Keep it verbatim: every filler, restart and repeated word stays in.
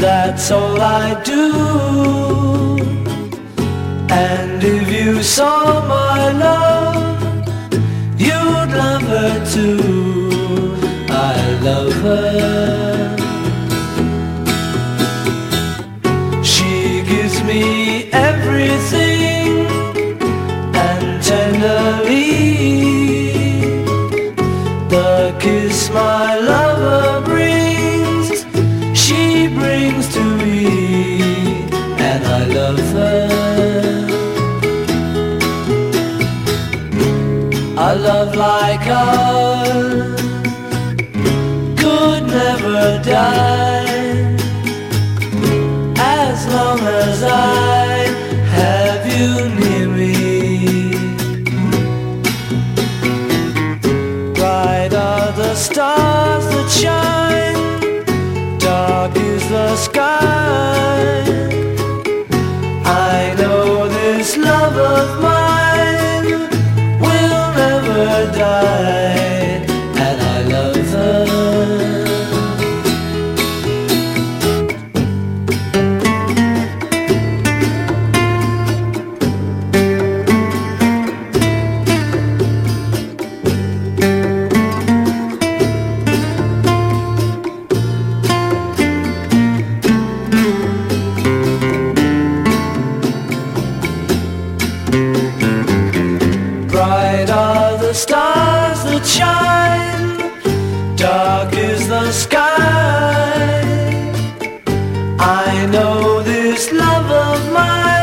That's all I do. And if you saw my love, you'd love her too. I love her. She gives me everything, and tenderly the kiss my lover brings, she brings to me, and I love her. A love like ours could never die, as long as I have you near me. Bright are the stars that shine, dark is the sky. I know this love of mine will never die, and I love her. Bright are the stars that shine, dark is the sky. I know this love of mine